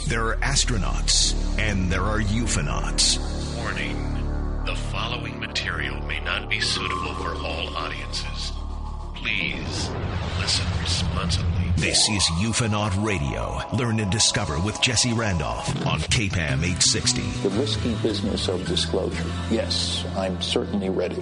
There are astronauts, and there are euphonauts. Warning. The following material may not be suitable for all audiences. Please listen responsibly. This is Euphanaut Radio. Learn and discover with Jesse Randolph on KPAM 860. The risky business of disclosure. Yes, I'm certainly ready.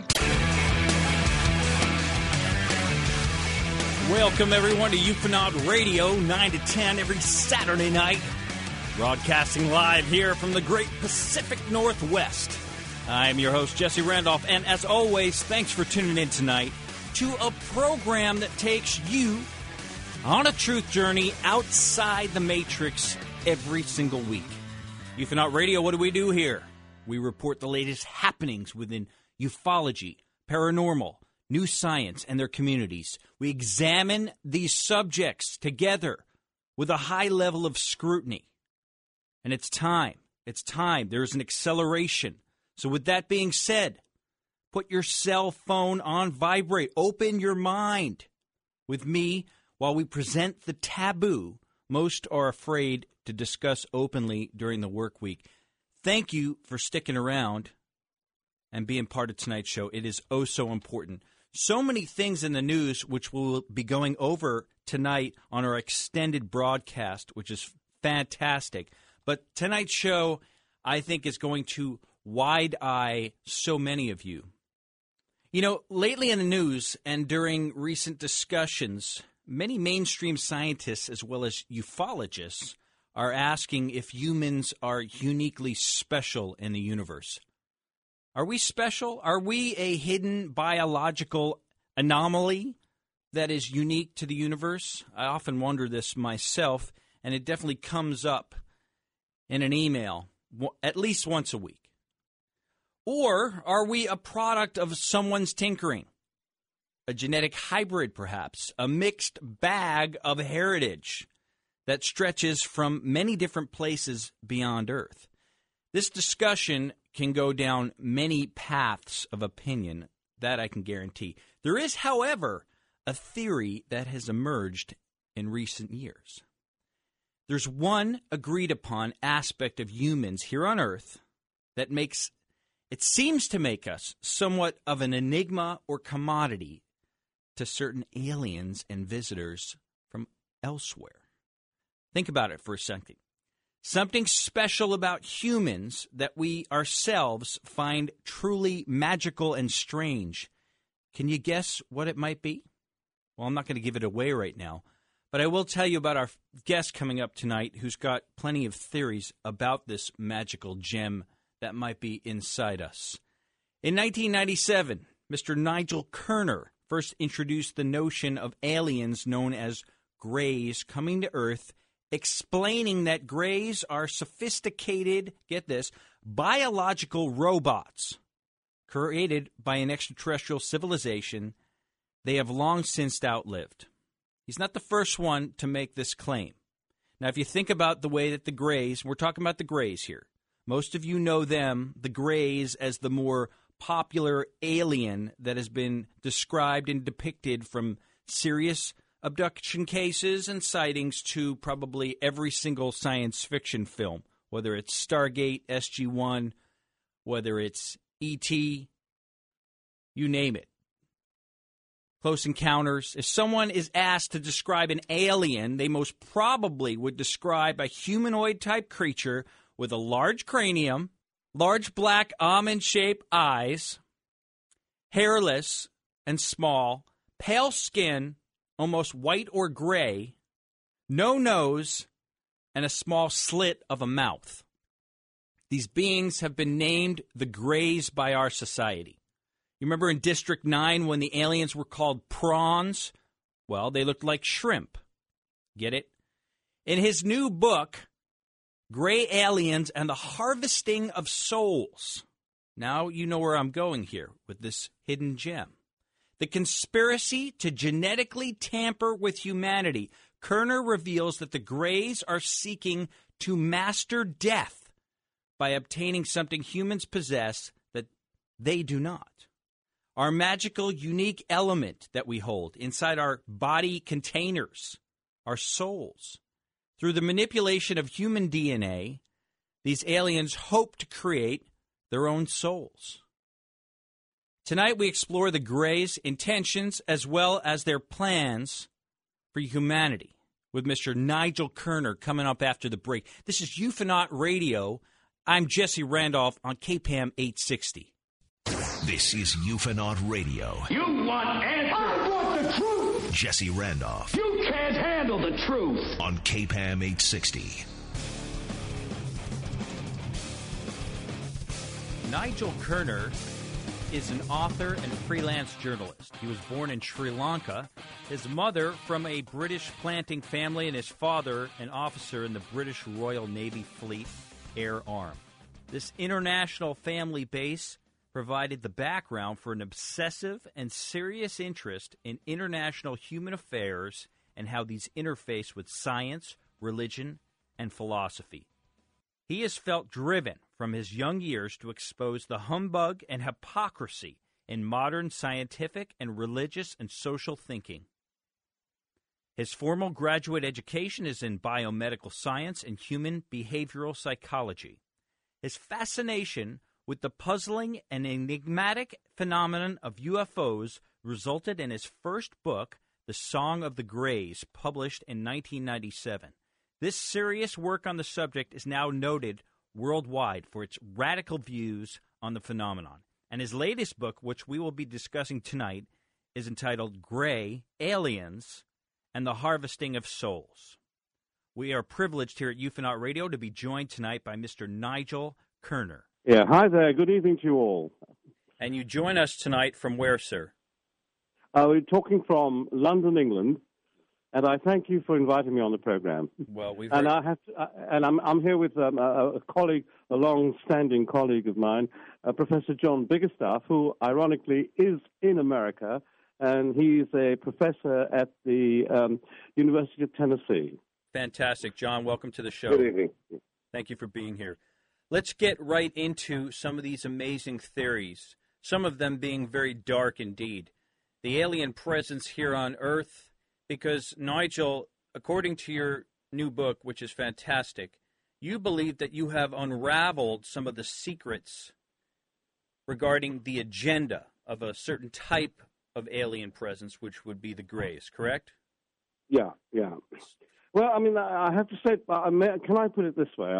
Welcome, everyone, to Euphanaut Radio, 9 to 10 every Saturday night. Broadcasting live here from the great Pacific Northwest. I'm your host, Jesse Randolph, and as always, thanks for tuning in tonight to a program that takes you on a truth journey outside the Matrix every single week. Euphanaut Radio, what do we do here? We report the latest happenings within ufology, paranormal, new science, and their communities. We examine these subjects together with a high level of scrutiny. And it's time. It's time. There's an acceleration. So with that being said, put your cell phone on vibrate. Open your mind with me while we present the taboo most are afraid to discuss openly during the work week. Thank you for sticking around and being part of tonight's show. It is oh so important. So many things in the news which we'll be going over tonight on our extended broadcast, which is fantastic. But tonight's show, I think, is going to wide-eye so many of you. You know, lately in the news and during recent discussions, many mainstream scientists as well as ufologists are asking if humans are uniquely special in the universe. Are we special? Are we a hidden biological anomaly that is unique to the universe? I often wonder this myself, and it definitely comes up in an email at least once a week. Or are we a product of someone's tinkering? A genetic hybrid, perhaps, a mixed bag of heritage that stretches from many different places beyond Earth. This discussion can go down many paths of opinion, that I can guarantee. There is, however, a theory that has emerged in recent years. There's one agreed-upon aspect of humans here on Earth that seems to make us somewhat of an enigma or commodity to certain aliens and visitors from elsewhere. Think about it for a second. Something special about humans that we ourselves find truly magical and strange. Can you guess what it might be? Well, I'm not going to give it away right now, but I will tell you about our guest coming up tonight who's got plenty of theories about this magical gem that might be inside us. In 1997, Mr. Nigel Kerner first introduced the notion of aliens known as Greys coming to Earth, explaining that Greys are sophisticated, get this, biological robots created by an extraterrestrial civilization they have long since outlived. He's not the first one to make this claim. Now, if you think about the way that the Greys, we're talking about the Greys here. Most of you know them, the Greys, as the more popular alien that has been described and depicted from serious abduction cases and sightings to probably every single science fiction film, whether it's Stargate, SG-1, whether it's E.T., you name it. Close Encounters. If someone is asked to describe an alien, they most probably would describe a humanoid-type creature with a large cranium, large black almond-shaped eyes, hairless and small, pale skin, almost white or gray, no nose, and a small slit of a mouth. These beings have been named the Greys by our society. You remember in District 9 when the aliens were called prawns? Well, they looked like shrimp. Get it? In his new book, Gray Aliens and the Harvesting of Souls. Now you know where I'm going here with this hidden gem. The conspiracy to genetically tamper with humanity. Kerner reveals that the Greys are seeking to master death by obtaining something humans possess that they do not. Our magical, unique element that we hold inside our body containers, our souls. Through the manipulation of human DNA, these aliens hope to create their own souls. Tonight we explore the Greys' intentions as well as their plans for humanity with Mr. Nigel Kerner coming up after the break. This is Ufonaut Radio. I'm Jesse Randolph on KPAM 860. This is Ufonaut Radio. You want answers? I want the truth! Jesse Randolph. You can't handle the truth! On KPAM 860. Nigel Kerner is an author and freelance journalist. He was born in Sri Lanka. His mother from a British planting family and his father an officer in the British Royal Navy Fleet Air Arm. This international family base provided the background for an obsessive and serious interest in international human affairs and how these interface with science, religion, and philosophy. He has felt driven from his young years to expose the humbug and hypocrisy in modern scientific and religious and social thinking. His formal graduate education is in biomedical science and human behavioral psychology. His fascination with the puzzling and enigmatic phenomenon of UFOs resulted in his first book, The Song of the Greys, published in 1997. This serious work on the subject is now noted worldwide for its radical views on the phenomenon. And his latest book, which we will be discussing tonight, is entitled Grey, Aliens, and the Harvesting of Souls. We are privileged here at Ufonaut Radio to be joined tonight by Mr. Nigel Kerner. Yeah, hi there. Good evening to you all. And you join us tonight from where, sir? We're talking from London, England, and I thank you for inviting me on the program. Well, we've and heard... I'm here with a colleague, a long-standing colleague of mine, Professor John Biggerstaff, who ironically is in America, and he's a professor at the University of Tennessee. Fantastic, John. Welcome to the show. Good evening. Thank you for being here. Let's get right into some of these amazing theories, some of them being very dark indeed. The alien presence here on Earth, because, Nigel, according to your new book, which is fantastic, you believe that you have unraveled some of the secrets regarding the agenda of a certain type of alien presence, which would be the Greys, correct? Yeah. Well, I mean, I have to say, can I put it this way?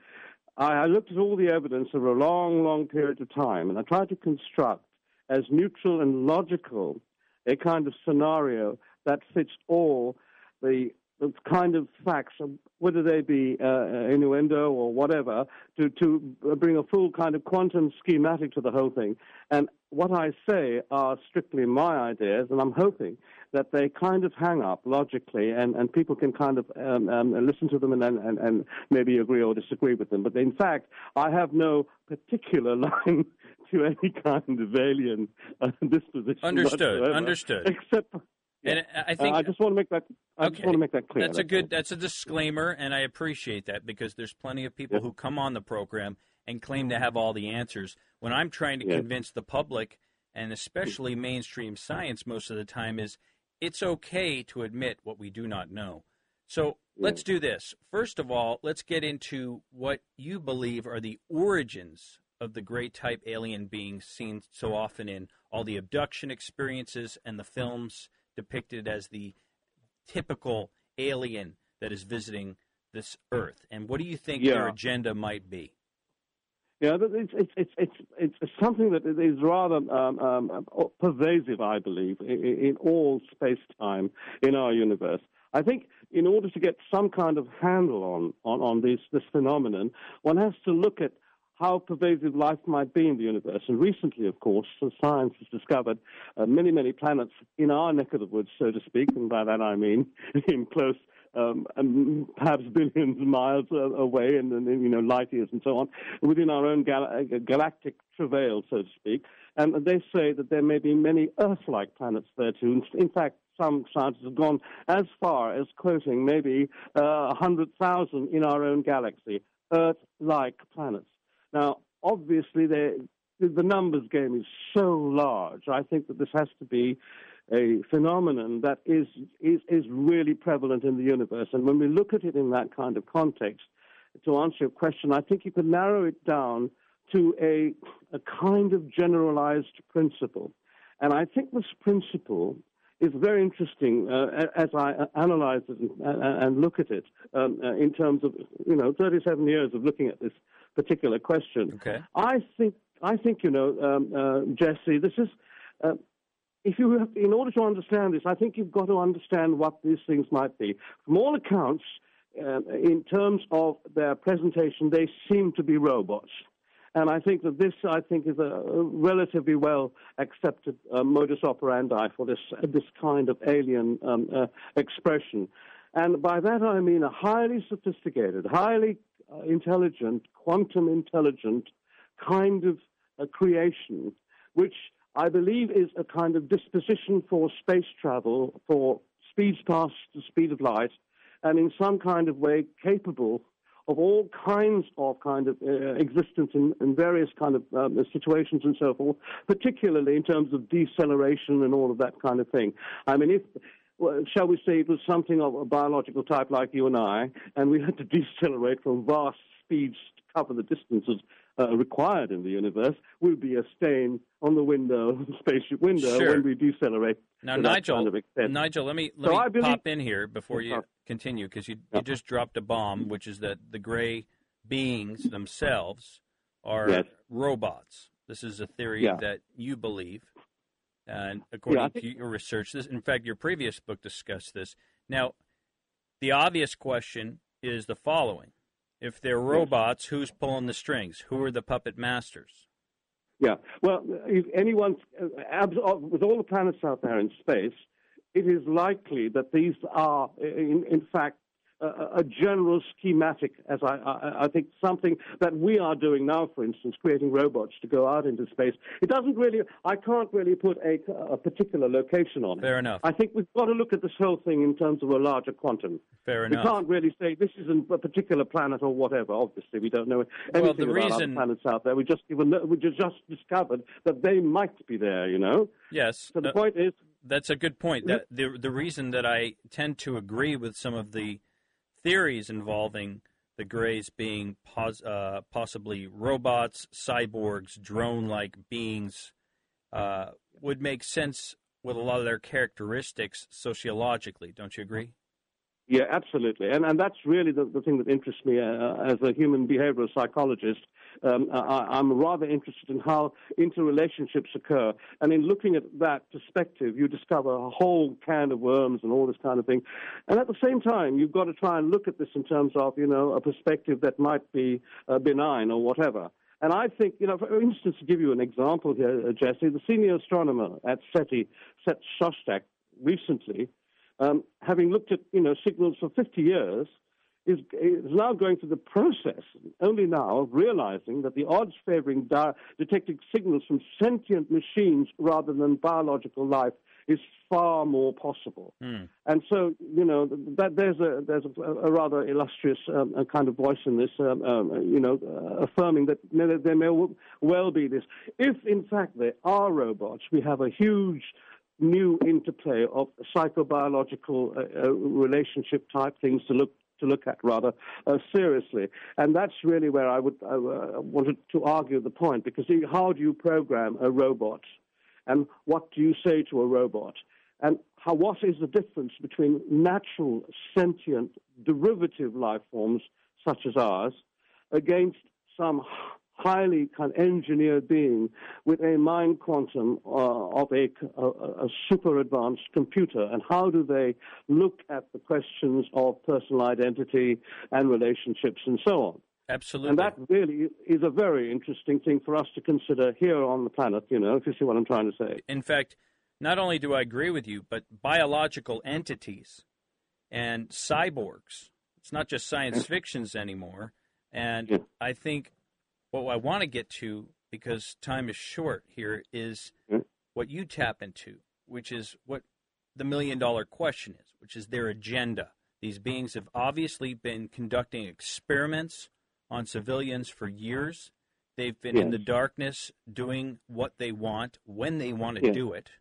I looked at all the evidence over a long, long period of time, and I tried to construct as neutral and logical a kind of scenario that fits all the kind of facts, whether they be innuendo or whatever, to bring a full kind of quantum schematic to the whole thing. And what I say are strictly my ideas, and I'm hoping that they kind of hang up logically, and people can kind of listen to them and maybe agree or disagree with them. But in fact, I have no particular line to any kind of alien disposition. Understood. Except... And I think I just want to make that. I just want to make that clear. That's a disclaimer, and I appreciate that because there's plenty of people who come on the program and claim to have all the answers. When I'm trying to convince the public, and especially mainstream science, most of the time is it's okay to admit what we do not know. So let's do this. First of all, let's get into what you believe are the origins of the Grey type alien beings seen so often in all the abduction experiences and the films depicted as the typical alien that is visiting this Earth. And what do you think their agenda might be? Yeah, it's something that is rather pervasive, I believe, in all space-time in our universe. I think in order to get some kind of handle on this phenomenon, one has to look at how pervasive life might be in the universe. And recently, of course, science has discovered many, many planets in our neck of the woods, so to speak, and by that I mean in close, perhaps billions of miles away, and light years and so on, within our own galactic travail, so to speak. And they say that there may be many Earth-like planets there too. In fact, some scientists have gone as far as quoting maybe 100,000 in our own galaxy, Earth-like planets. Now, obviously, the numbers game is so large. I think that this has to be a phenomenon that is really prevalent in the universe. And when we look at it in that kind of context, to answer your question, I think you can narrow it down to a kind of generalized principle. And I think this principle is very interesting as I analyze it and look at it in terms of 37 years of looking at this particular question. Okay. I think Jesse, this is in order to understand this, I think you've got to understand what these things might be. From all accounts, in terms of their presentation, they seem to be robots. And I think that this, is a relatively well-accepted modus operandi for this kind of alien expression. And by that I mean a highly sophisticated, highly intelligent, quantum intelligent kind of creation, which I believe is a kind of disposition for space travel, for speeds past the speed of light, and in some kind of way capable of all kinds of existence in various kind of situations and so forth, particularly in terms of deceleration and all of that kind of thing. I mean, shall we say it was something of a biological type like you and I, and we had to decelerate from vast speeds to cover the distances required in the universe, would be a stain on the window, the spaceship window, sure. when we decelerate. Now, Nigel, let me pop in here before you continue, because you just dropped a bomb, which is that the gray beings themselves are robots. This is a theory that you believe, and according to your research, in fact, your previous book discussed this. Now, the obvious question is the following. If they're robots, who's pulling the strings? Who are the puppet masters? Yeah, well, if anyone, with all the planets out there in space, it is likely that these are, in fact, a general schematic, as I think something that we are doing now, for instance, creating robots to go out into space. It doesn't really, I can't really put a particular location on it. Fair enough. I think we've got to look at this whole thing in terms of a larger quantum. Fair enough. We can't really say this is a particular planet or whatever. Obviously, we don't know anything about other planets out there. We just discovered that they might be there, Yes. So the point is... That's a good point. That the reason that I tend to agree with some of the theories involving the Greys being possibly robots, cyborgs, drone-like beings would make sense with a lot of their characteristics sociologically. Don't you agree? Yeah, absolutely. And that's really the thing that interests me as a human behavioral psychologist. I'm rather interested in how interrelationships occur. And in looking at that perspective, you discover a whole can of worms and all this kind of thing. And at the same time, you've got to try and look at this in terms of, a perspective that might be benign or whatever. And I think, for instance, to give you an example here, Jesse, the senior astronomer at SETI, Seth Shostak, recently, having looked at, signals for 50 years, is now going through the process, only now, of realizing that the odds favoring detecting signals from sentient machines rather than biological life is far more possible. And so, that there's a rather illustrious kind of voice in this, affirming that there may well be this. If, in fact, there are robots, we have a huge new interplay of psychobiological relationship type things to look at rather seriously. And that's really where I wanted to argue the point, because how do you program a robot? And what do you say to a robot? And what is the difference between natural, sentient, derivative life forms such as ours against some highly kind of engineered being with a mind quantum of a super advanced computer? And how do they look at the questions of personal identity and relationships and so on? Absolutely. And that really is a very interesting thing for us to consider here on the planet, if you see what I'm trying to say. In fact, not only do I agree with you, but biological entities and cyborgs, it's not just science fictions anymore. And I think what I want to get to, because time is short here, is what you tap into, which is what the million-dollar question is, which is their agenda. These beings have obviously been conducting experiments on civilians for years. They've been in the darkness doing what they want, when they want to do it.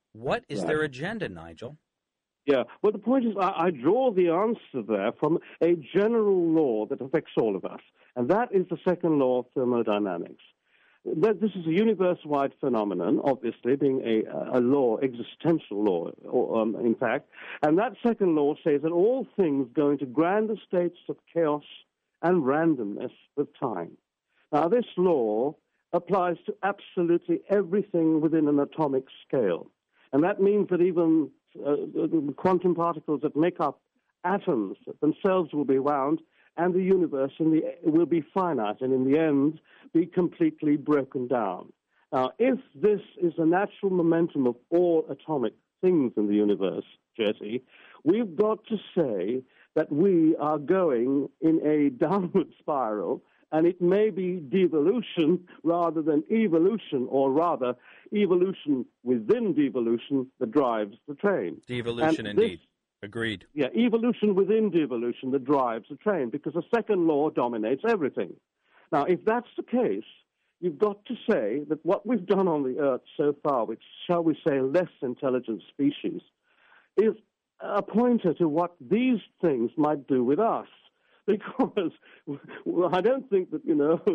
What is their agenda, Nigel? Yeah, well, the point is I draw the answer there from a general law that affects all of us, and that is the second law of thermodynamics. This is a universe-wide phenomenon, obviously, being a law, existential law, in fact, and that second law says that all things go into grander states of chaos and randomness with time. Now, this law applies to absolutely everything within an atomic scale, and that means that even the quantum particles that make up atoms themselves will be wound, and the universe will be finite, and in the end be completely broken down. Now, if this is the natural momentum of all atomic things in the universe, Jesse, we've got to say that we are going in a downward spiral, and it may be devolution rather than evolution, or rather evolution within devolution that drives the train. Devolution, indeed. Agreed. Yeah, evolution within devolution that drives the train, because the second law dominates everything. Now, if that's the case, you've got to say that what we've done on the Earth so far, which, shall we say, less intelligent species, is a pointer to what these things might do with us. Because I don't think that,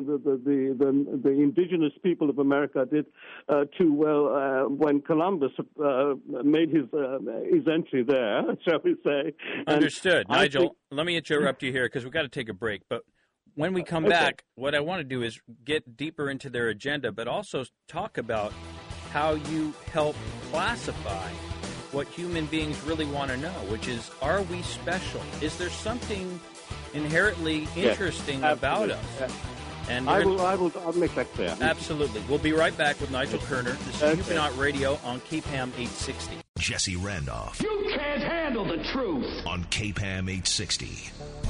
the indigenous people of America did too well when Columbus made his entry there, shall we say. Understood. Nigel, let me interrupt you here because we've got to take a break. But when we come back, what I want to do is get deeper into their agenda, but also talk about how you help classify what human beings really want to know, which is, are we special? Is there something inherently interesting about us? And I'll make that clear. Absolutely. We'll be right back with Nigel Kerner. This is Huguenot Radio on KPAM 860. Jesse Randolph. You can't handle the truth. On KPAM 860.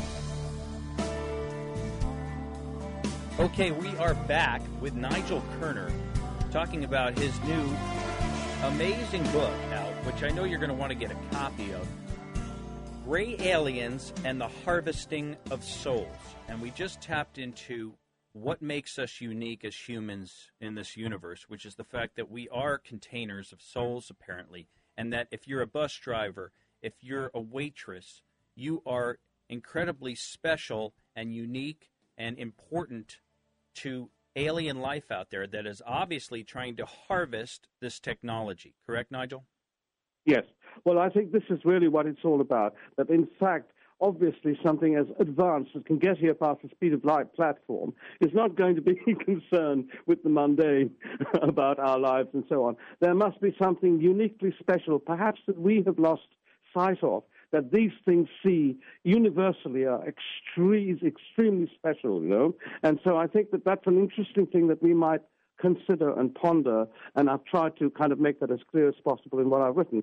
Okay, we are back with Nigel Kerner talking about his new amazing book out, which I know you're going to want to get a copy of, Gray Aliens and the Harvesting of Souls. And we just tapped into what makes us unique as humans in this universe, which is the fact that we are containers of souls, apparently, and that if you're a bus driver, if you're a waitress, you are incredibly special and unique and important to alien life out there that is obviously trying to harvest this technology. Correct, Nigel? Yes. Well, I think this is really what it's all about, that in fact, obviously something as advanced as can get here past the speed of light platform is not going to be concerned with the mundane about our lives and so on. There must be something uniquely special, perhaps that we have lost sight of, that these things see universally are extremely special, And so I think that that's an interesting thing that we might consider and ponder, and I've tried to kind of make that as clear as possible in what I've written.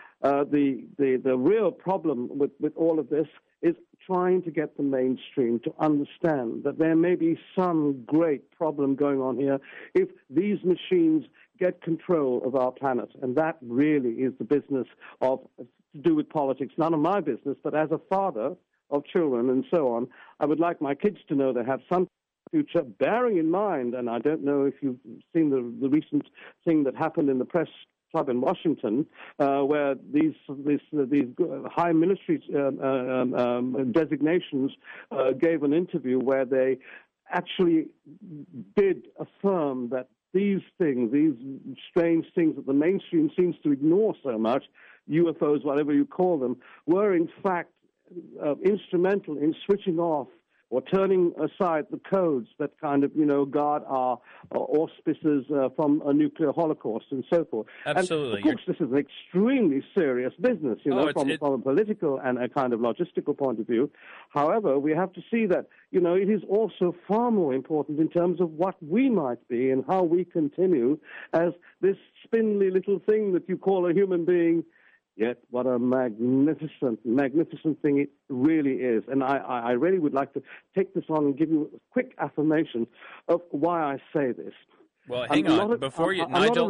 The real problem with all of this is trying to get the mainstream to understand that there may be some great problem going on here if these machines get control of our planet. And that really is the business of, to do with politics, none of my business, but as a father of children and so on, I would like my kids to know they have some future, bearing in mind, and I don't know if you've seen the recent thing that happened in the press club in Washington, where these high military designations gave an interview where they actually did affirm that these things, these strange things that the mainstream seems to ignore so much, UFOs, whatever you call them, were in fact instrumental in switching off or turning aside the codes that kind of, guard our auspices from a nuclear holocaust and so forth. Absolutely. And of course, this is an extremely serious business, from a political and a kind of logistical point of view. However, we have to see that, it is also far more important in terms of what we might be and how we continue as this spindly little thing that you call a human being. Yet, what a magnificent thing it really is. And I really would like to take this on and give you a quick affirmation of why I say this. Well, hang on. Before you, Nigel,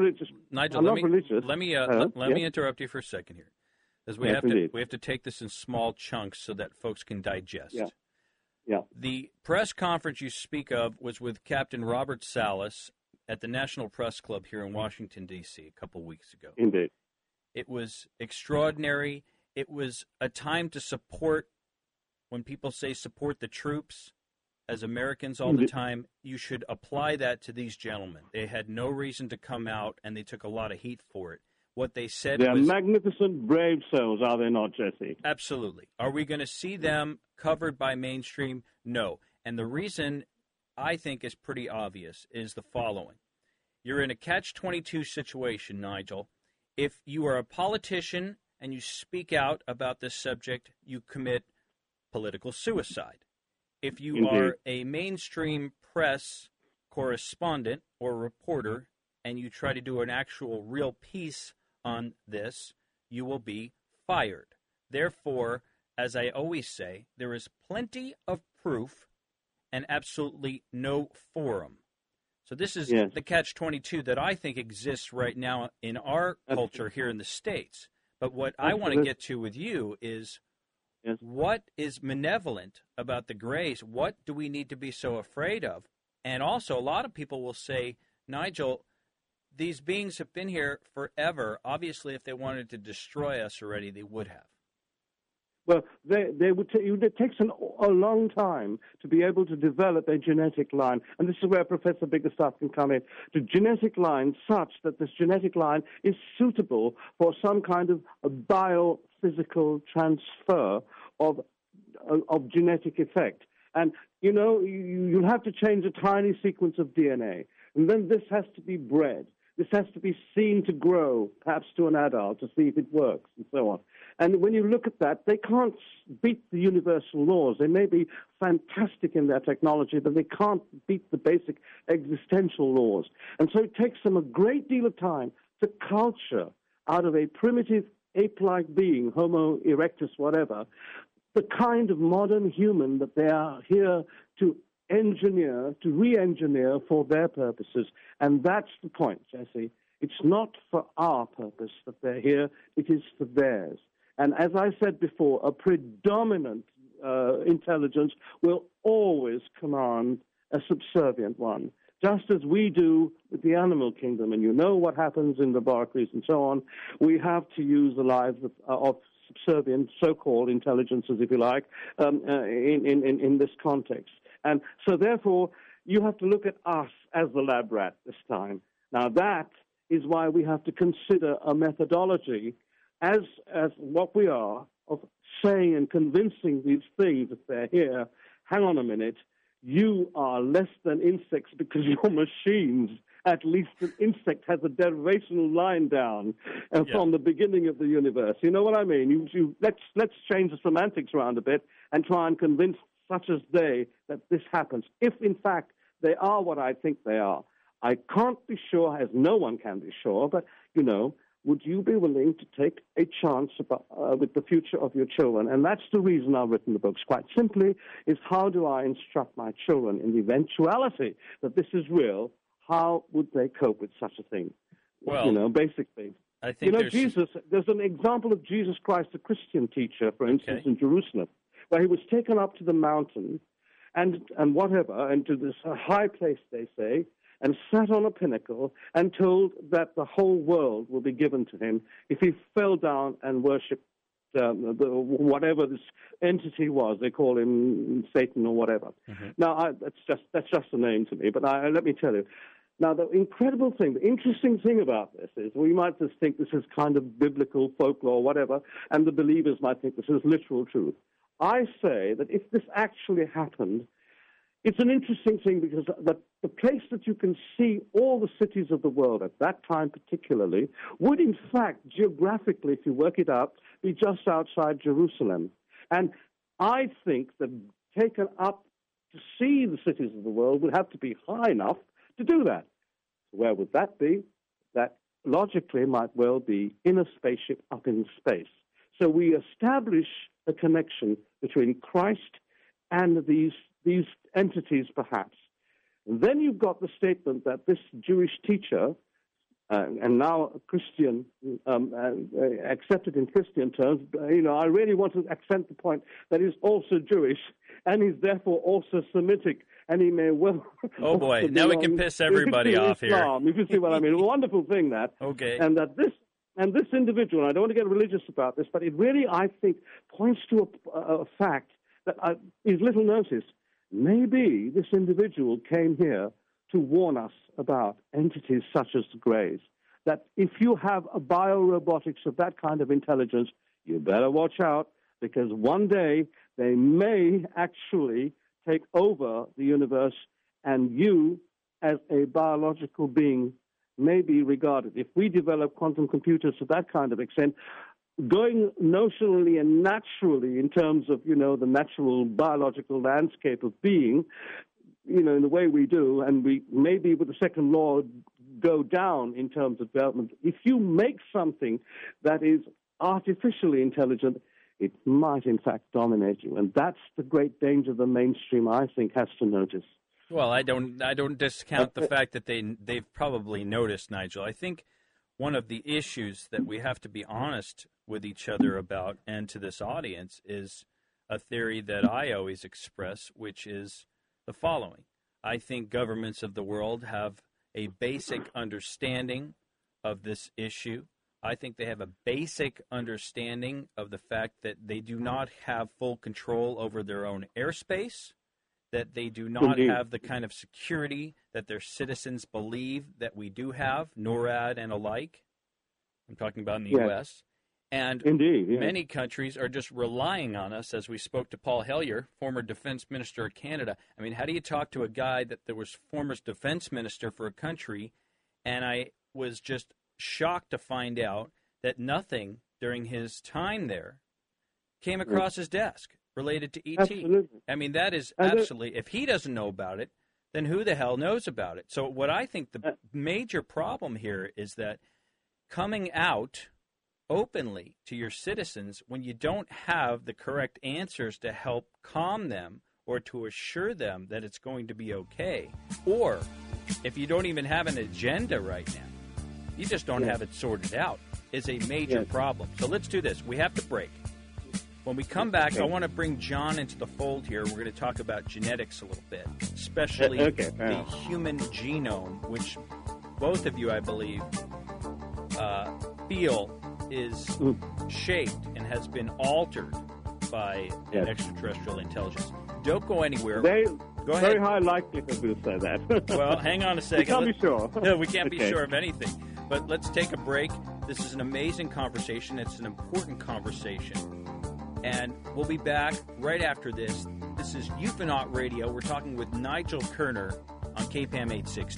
let me interrupt you for a second here. Because we have to take this in small chunks so that folks can digest. Yeah. The press conference you speak of was with Captain Robert Salas at the National Press Club here in Washington, D.C. a couple weeks ago. Indeed. It was extraordinary. It was a time to support, when people say support the troops, as Americans all the time, you should apply that to these gentlemen. They had no reason to come out, and they took a lot of heat for it. What they said was... They're magnificent, brave souls, are they not, Jesse? Absolutely. Are we going to see them covered by mainstream? No. And the reason I think is pretty obvious is the following. You're in a catch-22 situation, Nigel. If you are a politician and you speak out about this subject, you commit political suicide. If you are a mainstream press correspondent or reporter and you try to do an actual real piece on this, you will be fired. Therefore, as I always say, there is plenty of proof and absolutely no forum. So this is the catch-22 that I think exists right now in our culture here in the States. But what I want to get to with you is what is malevolent about the Greys? What do we need to be so afraid of? And also, a lot of people will say, Nigel, these beings have been here forever. Obviously, if they wanted to destroy us already, they would have. Well, they would it takes a long time to be able to develop a genetic line, and this is where Professor Biggerstaff can come in, to genetic line such that this genetic line is suitable for some kind of a biophysical transfer of genetic effect. And, you know, you'll have to change a tiny sequence of DNA, and then this has to be bred. This has to be seen to grow, perhaps to an adult, to see if it works, and so on. And when you look at that, they can't beat the universal laws. They may be fantastic in their technology, but they can't beat the basic existential laws. And so it takes them a great deal of time to culture out of a primitive ape-like being, Homo erectus, whatever, the kind of modern human that they are here to engineer, to re-engineer for their purposes. And that's the point, Jesse. It's not for our purpose that they're here. It is for theirs. And as I said before, a predominant intelligence will always command a subservient one, just as we do with the animal kingdom. And you know what happens in laboratories and so on. We have to use the lives of subservient so-called intelligences, if you like, in this context. And so, therefore, you have to look at us as the lab rat this time. Now, that is why we have to consider a methodology as what we are of saying and convincing these things that they're here. Hang on a minute. You are less than insects because you're machines. At least an insect has a derivational line down from the beginning of the universe. You know what I mean? Let's change the semantics around a bit and try and convince such as they that this happens. If, in fact, they are what I think they are. I can't be sure, as no one can be sure, but, you know, would you be willing to take a chance with the future of your children? And that's the reason I've written the books, quite simply, is how do I instruct my children in the eventuality that this is real? How would they cope with such a thing? Well, you know, basically. I think there's an example of Jesus Christ, a Christian teacher, for instance, in Jerusalem, where he was taken up to the mountain and whatever, and to this high place, they say, and sat on a pinnacle and told that the whole world will be given to him if he fell down and worshipped whatever this entity was. They call him Satan or whatever. Mm-hmm. Now, that's just a name to me, but let me tell you. Now, the incredible thing, the interesting thing about this is we might just think this is kind of biblical folklore or whatever, and the believers might think this is literal truth. I say that if this actually happened, it's an interesting thing because the place that you can see all the cities of the world at that time particularly would, in fact, geographically, if you work it out, be just outside Jerusalem. And I think that taken up to see the cities of the world would have to be high enough to do that. So where would that be? That logically might well be in a spaceship up in space. So we establish a connection between Christ and these entities, perhaps. And then you've got the statement that this Jewish teacher, and now a Christian, accepted in Christian terms, I really want to accent the point that he's also Jewish, and he's therefore also Semitic, and he may well... Oh, boy, now we can piss everybody off Islam, here. If you see what I mean. A wonderful thing, that. Okay. And that this And this individual, I don't want to get religious about this, but it really, I think, points to a fact that is little noticed. Maybe this individual came here to warn us about entities such as the Greys, that if you have a biorobotics of that kind of intelligence, you better watch out, because one day they may actually take over the universe, and you, as a biological being, may be regarded. If we develop quantum computers to that kind of extent, going notionally and naturally in terms of, the natural biological landscape of being, in the way we do, and we maybe with the second law go down in terms of development. If you make something that is artificially intelligent, it might in fact dominate you. And that's the great danger the mainstream, I think, has to notice. Well, I don't discount the fact that they've probably noticed, Nigel. I think one of the issues that we have to be honest with each other about, and to this audience, is a theory that I always express, which is the following. I think governments of the world have a basic understanding of this issue. I think they have a basic understanding of the fact that they do not have full control over their own airspace, that they do not have the kind of security that their citizens believe that we do have, NORAD and alike. I'm talking about in the U.S. And many countries are just relying on us, as we spoke to Paul Hellyer, former defense minister of Canada. I mean, how do you talk to a guy that was former defense minister for a country? And I was just shocked to find out that nothing during his time there came across his desk related to ET. Absolutely. I mean, that is absolutely, if he doesn't know about it, then who the hell knows about it? So what I think the major problem here is that coming out openly to your citizens when you don't have the correct answers to help calm them or to assure them that it's going to be okay, or if you don't even have an agenda right now, you just don't have it sorted out, is a major problem. So let's do this. We have to break. When we come back, I want to bring John into the fold here. We're going to talk about genetics a little bit, especially the human genome, which both of you, I believe, feel is shaped and has been altered by an extraterrestrial intelligence. Don't go anywhere. Go ahead. Very high likelihood we'll say that. Well, hang on a second. We can't be sure. No, we can't be sure of anything. But let's take a break. This is an amazing conversation. It's an important conversation. And we'll be back right after this. This is Ufonaut Radio. We're talking with Nigel Kerner on KPAM 860.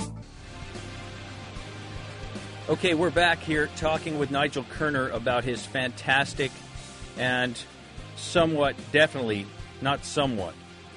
Okay, we're back here talking with Nigel Kerner about his fantastic and somewhat, definitely, not somewhat,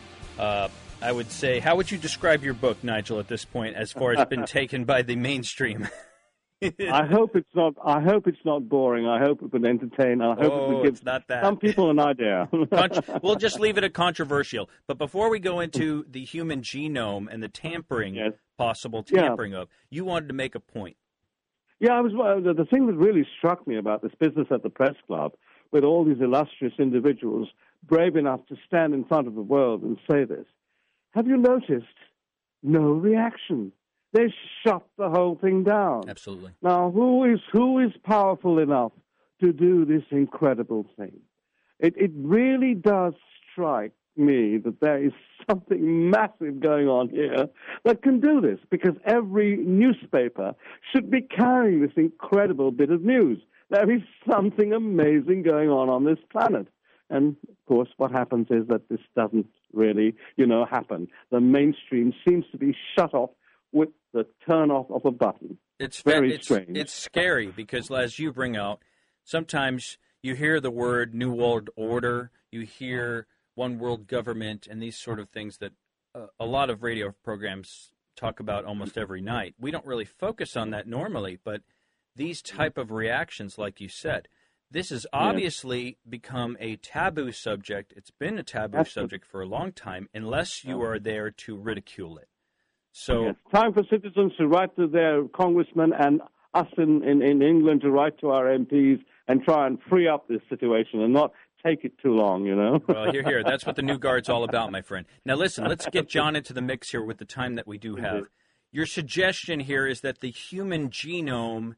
I would say, how would you describe your book, Nigel, at this point, as far as it's been taken by the mainstream? I hope it's not boring. I hope it would entertain. I hope it would give some people an idea. We'll just leave it at controversial. But before we go into the human genome and the tampering, possible tampering of, you wanted to make a point. Yeah, the thing that really struck me about this business at the press club, with all these illustrious individuals brave enough to stand in front of the world and say this. Have you noticed? No reaction. They shut the whole thing down. Absolutely. Now, who is powerful enough to do this incredible thing? It really does strike me that there is something massive going on here that can do this, because every newspaper should be carrying this incredible bit of news. There is something amazing going on this planet. And, of course, what happens is that this doesn't really, happen. The mainstream seems to be shut off with the turn off of a button. It's very strange. It's scary because, as you bring out, sometimes you hear the word New World Order, you hear one world government, and these sort of things that a lot of radio programs talk about almost every night. We don't really focus on that normally, but these type of reactions, like you said, this has obviously become a taboo subject. It's been a taboo subject for a long time, unless you are there to ridicule it. So, time for citizens to write to their congressmen and us in England to write to our MPs and try and free up this situation and not take it too long, Well, here. That's what the New Guard's all about, my friend. Now, listen, let's get John into the mix here with the time that we do have. Your suggestion here is that the human genome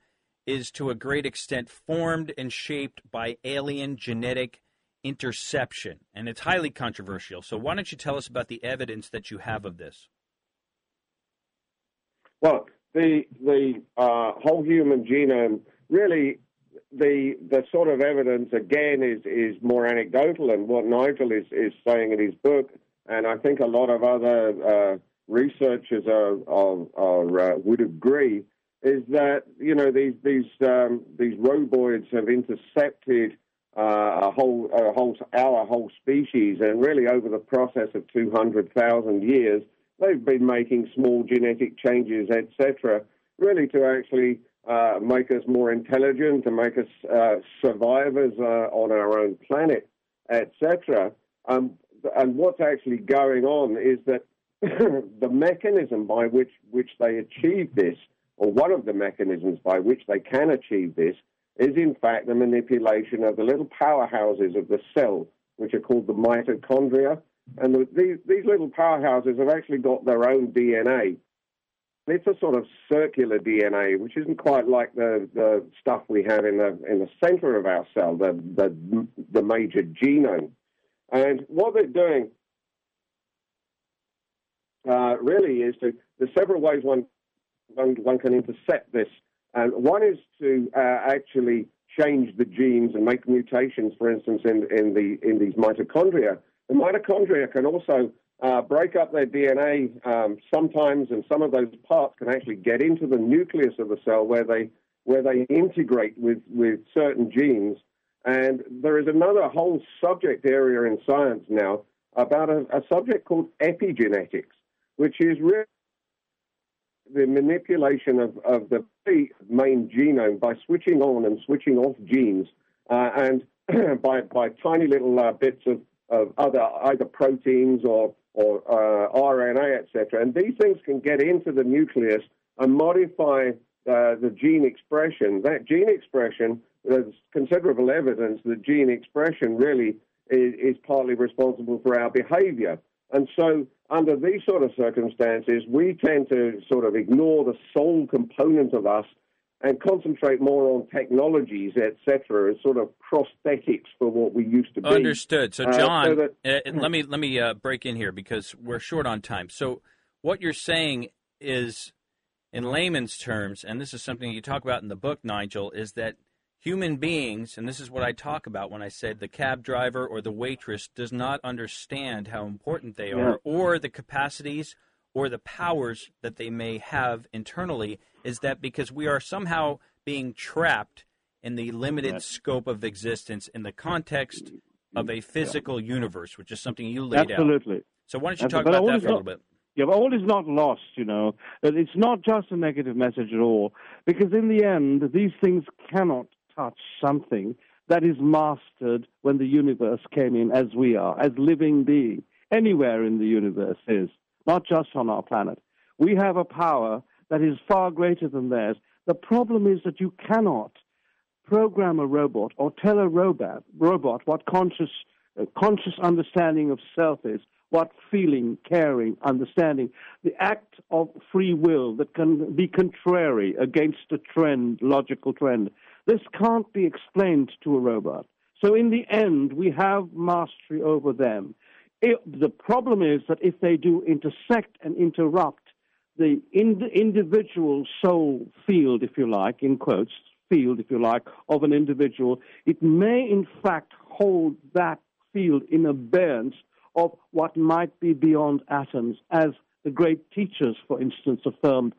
is to a great extent formed and shaped by alien genetic interception, and it's highly controversial. So why don't you tell us about the evidence that you have of this? Well, the whole human genome, really, the sort of evidence, again, is more anecdotal, and what Nigel is saying in his book, and I think a lot of other researchers would agree, is that, you know, these roboids have intercepted our whole species, and really over the process of 200,000 years, they've been making small genetic changes, etc., really to actually make us more intelligent, to make us survivors on our own planet, etc. And what's actually going on is that the mechanism by which they achieve this, or one of the mechanisms by which they can achieve this, is in fact the manipulation of the little powerhouses of the cell, which are called the mitochondria. And these little powerhouses have actually got their own DNA. It's a sort of circular DNA, which isn't quite like the stuff we have in the center of our cell, the major genome. And what they're doing really is there's several ways one can intercept this. And one is to actually change the genes and make mutations, for instance, in these mitochondria. The mitochondria can also break up their DNA sometimes, and some of those parts can actually get into the nucleus of the cell where they integrate with certain genes. And there is another whole subject area in science now about a subject called epigenetics, which is really the manipulation of the main genome by switching on and switching off genes, and by tiny little bits of either proteins or RNA, etc. And these things can get into the nucleus and modify the gene expression. That gene expression, there's considerable evidence that gene expression really is partly responsible for our behavior. And so under these sort of circumstances, we tend to sort of ignore the soul component of us and concentrate more on technologies, etc., as sort of prosthetics for what we used to be. Understood. So, John, let me break in here because we're short on time. So what you're saying is, in layman's terms, and this is something you talk about in the book, Nigel, is that human beings, and this is what I talk about when I said the cab driver or the waitress does not understand how important they are, or the capacities or the powers that they may have internally, is that because we are somehow being trapped in the limited scope of existence in the context of a physical universe, which is something you laid out. Absolutely. So why don't you talk about that for a little bit? Yeah, but all is not lost, you know. It's not just a negative message at all, because in the end, these things cannot touch something that is mastered when the universe came in as we are, as living beings. Anywhere in the universe is, not just on our planet. We have a power that is far greater than theirs. The problem is that you cannot program a robot or tell a robot what conscious understanding of self is, what feeling, caring, understanding, the act of free will that can be contrary against a trend, logical trend. This can't be explained to a robot. So in the end, we have mastery over them. The problem is that if they do intersect and interrupt the individual soul field, if you like, in quotes, field, if you like, of an individual, it may in fact hold that field in abeyance of what might be beyond atoms, as the great teachers, for instance, affirmed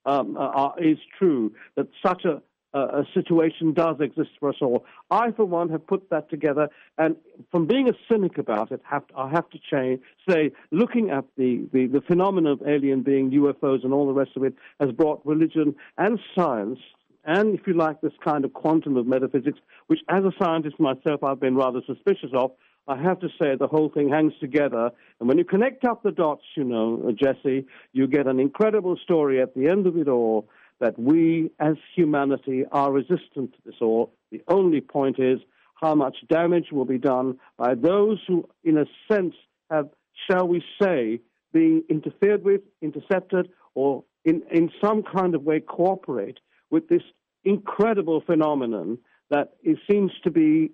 is true, that such a situation does exist for us all. I, for one, have put that together, and from being a cynic about it, I have to say, looking at the phenomenon of alien being, UFOs, and all the rest of it, has brought religion and science, and, if you like, this kind of quantum of metaphysics, which, as a scientist myself, I've been rather suspicious of. I have to say the whole thing hangs together. And when you connect up the dots, you know, Jesse, you get an incredible story at the end of it all, that we as humanity are resistant to this all. The only point is how much damage will be done by those who, in a sense, have, shall we say, being interfered with, intercepted, or in some kind of way cooperate with this incredible phenomenon that it seems to be,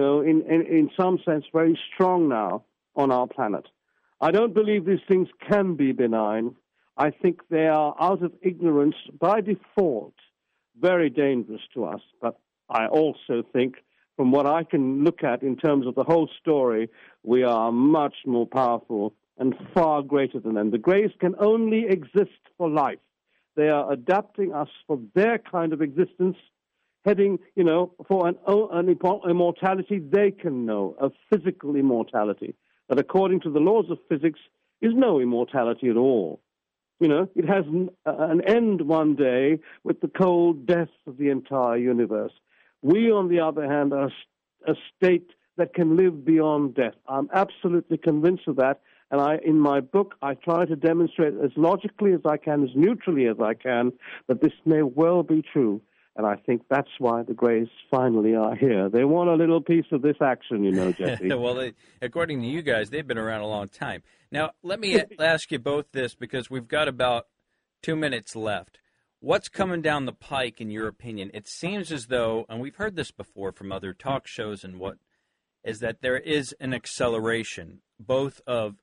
in some sense, very strong now on our planet. I don't believe these things can be benign. I think they are, out of ignorance, by default, very dangerous to us. But I also think, from what I can look at in terms of the whole story, we are much more powerful and far greater than them. The Greys can only exist for life. They are adapting us for their kind of existence, heading, for an immortality they can know, a physical immortality, that according to the laws of physics is no immortality at all. It has an end one day with the cold death of the entire universe. We, on the other hand, are a state that can live beyond death. I'm absolutely convinced of that, and in my book, I try to demonstrate as logically as I can, as neutrally as I can, that this may well be true. And I think that's why the Greys finally are here. They want a little piece of this action, Jesse. Well, according to you guys, they've been around a long time. Now, let me ask you both this, because we've got about 2 minutes left. What's coming down the pike, in your opinion? It seems as though, and we've heard this before from other talk shows is that there is an acceleration, both of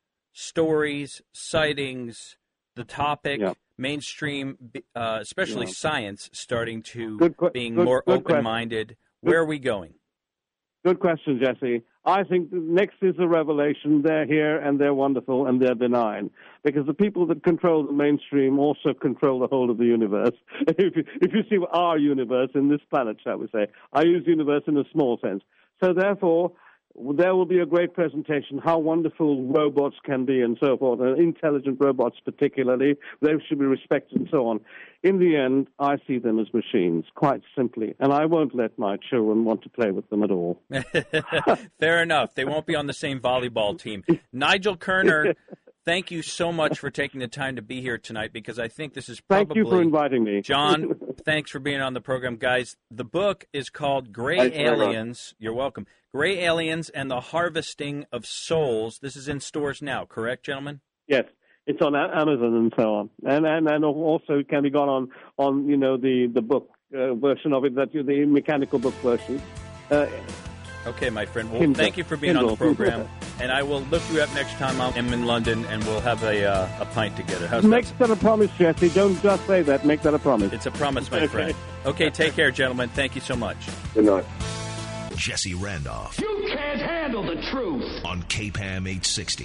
stories, sightings, the topic, mainstream, especially science, starting to being more open-minded. Where are we going? Good question, Jesse. I think next is a revelation. They're here, and they're wonderful, and they're benign. Because the people that control the mainstream also control the whole of the universe. If you see our universe in this planet, shall we say. I use universe in a small sense. So therefore, there will be a great presentation how wonderful robots can be and so forth, and intelligent robots particularly. They should be respected and so on. In the end, I see them as machines, quite simply, and I won't let my children want to play with them at all. Fair enough. They won't be on the same volleyball team. Nigel Kerner, thank you so much for taking the time to be here tonight, because I think this is probably... Thank you for inviting me. John, thanks for being on the program. Guys, the book is called Gray Aliens. You're welcome. Gray Aliens and the Harvesting of Souls. This is in stores now, correct, gentlemen? Yes. It's on Amazon and so on. And also it can be got on the book version of it, the mechanical book version. Okay, my friend. Well, thank you for being on the program. And I will look you up next time I'm in London, and we'll have a pint together. How's Make that a promise, Jesse. Don't just say that. Make that a promise. It's a promise, my friend. Okay, take care, gentlemen. Thank you so much. Good night. Jesse Randolph. You can't handle the truth. On KPAM 860.